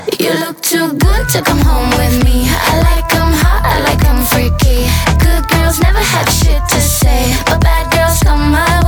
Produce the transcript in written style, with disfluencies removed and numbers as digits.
You look too good to come home with me. I like 'em hot, I like 'em freaky. Good girls never had shit to say, but bad girls come my